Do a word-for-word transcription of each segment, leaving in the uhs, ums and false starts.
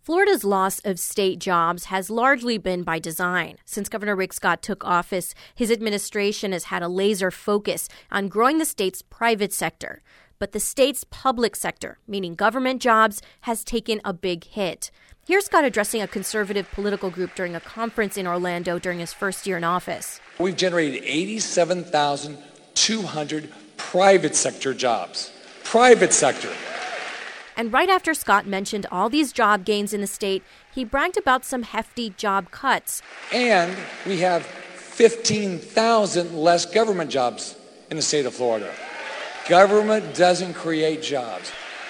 Florida's loss of state jobs has largely been by design. Since Governor Rick Scott took office, his administration has had a laser focus on growing the state's private sector. But the state's public sector, meaning government jobs, has taken a big hit. Here's Scott addressing a conservative political group during a conference in Orlando during his first year in office. We've generated eighty-seven thousand two hundred private sector jobs. Private sector. And right after Scott mentioned all these job gains in the state, he bragged about some hefty job cuts. And we have fifteen thousand less government jobs in the state of Florida. Government doesn't create jobs.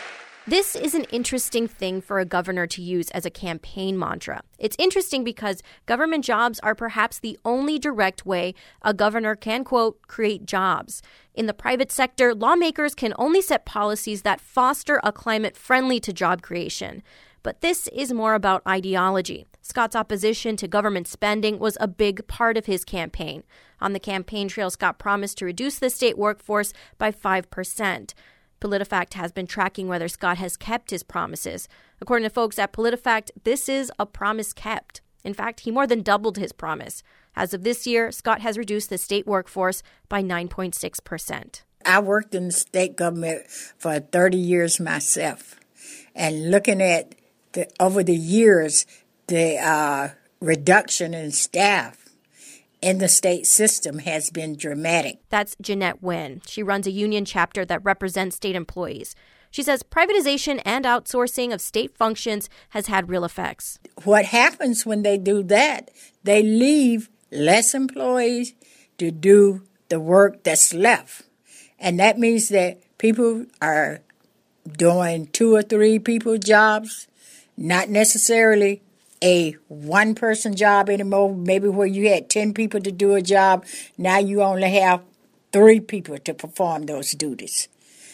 This is an interesting thing for a governor to use as a campaign mantra. It's interesting because government jobs are perhaps the only direct way a governor can, quote, create jobs. In the private sector, lawmakers can only set policies that foster a climate friendly to job creation. But this is more about ideology. Scott's opposition to government spending was a big part of his campaign. On the campaign trail, Scott promised to reduce the state workforce by five percent. PolitiFact has been tracking whether Scott has kept his promises. According to folks at PolitiFact, this is a promise kept. In fact, he more than doubled his promise. As of this year, Scott has reduced the state workforce by nine point six percent. I worked in the state government for thirty years myself. And looking at the, over the years, the uh, reduction in staff in the state system has been dramatic. That's Jeanette Nguyen. She runs a union chapter that represents state employees. She says privatization and outsourcing of state functions has had real effects. What happens when they do that, they leave less employees to do the work that's left. And that means that people are doing two or three people jobs, not necessarily a one-person job anymore. Maybe where you had ten people to do a job, now you only have three people to perform those duties.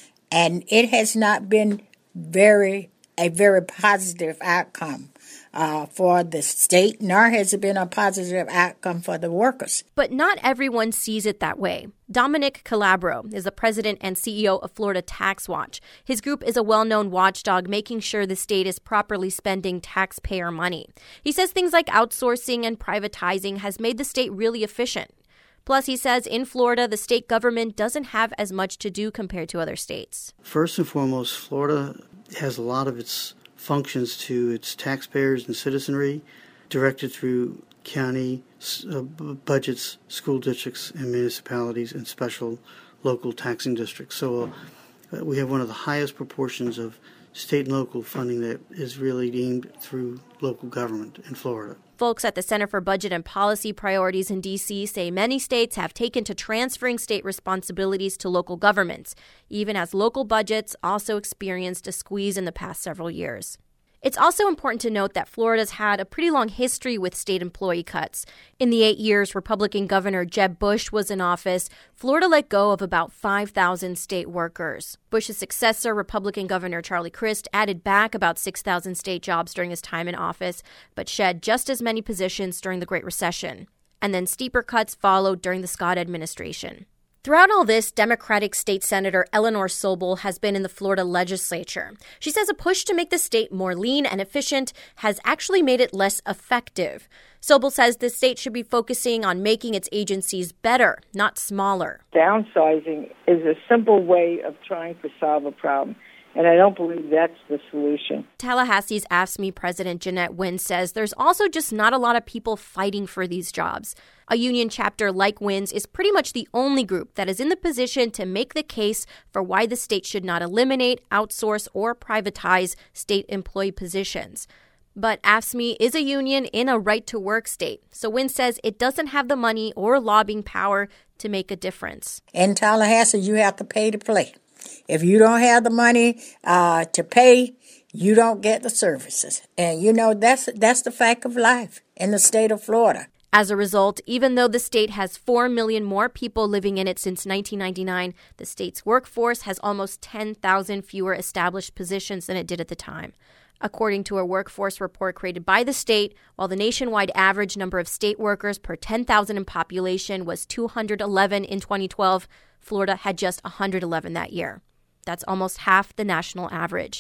And it has not been very a very positive outcome uh, for the state, nor has it been a positive outcome for the workers. But not everyone sees it that way. Dominic Calabro is the president and C E O of Florida Tax Watch. His group is a well-known watchdog making sure the state is properly spending taxpayer money. He says things like outsourcing and privatizing has made the state really efficient. Plus, he says in Florida, the state government doesn't have as much to do compared to other states. First and foremost, Florida has a lot of its functions to its taxpayers and citizenry directed through county uh, budgets, school districts, and municipalities, and special local taxing districts. So uh, we have one of the highest proportions of state and local funding that is really aimed through local government in Florida. Folks at the Center for Budget and Policy Priorities in D C say many states have taken to transferring state responsibilities to local governments, even as local budgets also experienced a squeeze in the past several years. It's also important to note that Florida's had a pretty long history with state employee cuts. In the eight years Republican Governor Jeb Bush was in office, Florida let go of about five thousand state workers. Bush's successor, Republican Governor Charlie Crist, added back about six thousand state jobs during his time in office, but shed just as many positions during the Great Recession. And then steeper cuts followed during the Scott administration. Throughout all this, Democratic State Senator Eleanor Sobel has been in the Florida legislature. She says a push to make the state more lean and efficient has actually made it less effective. Sobel says the state should be focusing on making its agencies better, not smaller. Downsizing is a simple way of trying to solve a problem, and I don't believe that's the solution. Tallahassee's A F S C Me president Jeanette Nguyen says there's also just not a lot of people fighting for these jobs. A union chapter like Nguyen's is pretty much the only group that is in the position to make the case for why the state should not eliminate, outsource, or privatize state employee positions. But A F S C Me is a union in a right-to-work state, so Nguyen says it doesn't have the money or lobbying power to make a difference. In Tallahassee, you have to pay to play. If you don't have the money uh, to pay, you don't get the services. And, you know, that's that's the fact of life in the state of Florida. As a result, even though the state has four million more people living in it since nineteen ninety-nine, the state's workforce has almost ten thousand fewer established positions than it did at the time. According to a workforce report created by the state, while the nationwide average number of state workers per ten thousand in population was two hundred eleven in twenty twelve, Florida had just one hundred eleven that year. That's almost half the national average.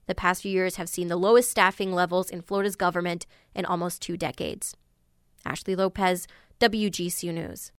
The past few years have seen the lowest staffing levels in Florida's government in almost two decades. Ashley Lopez, W G C U News.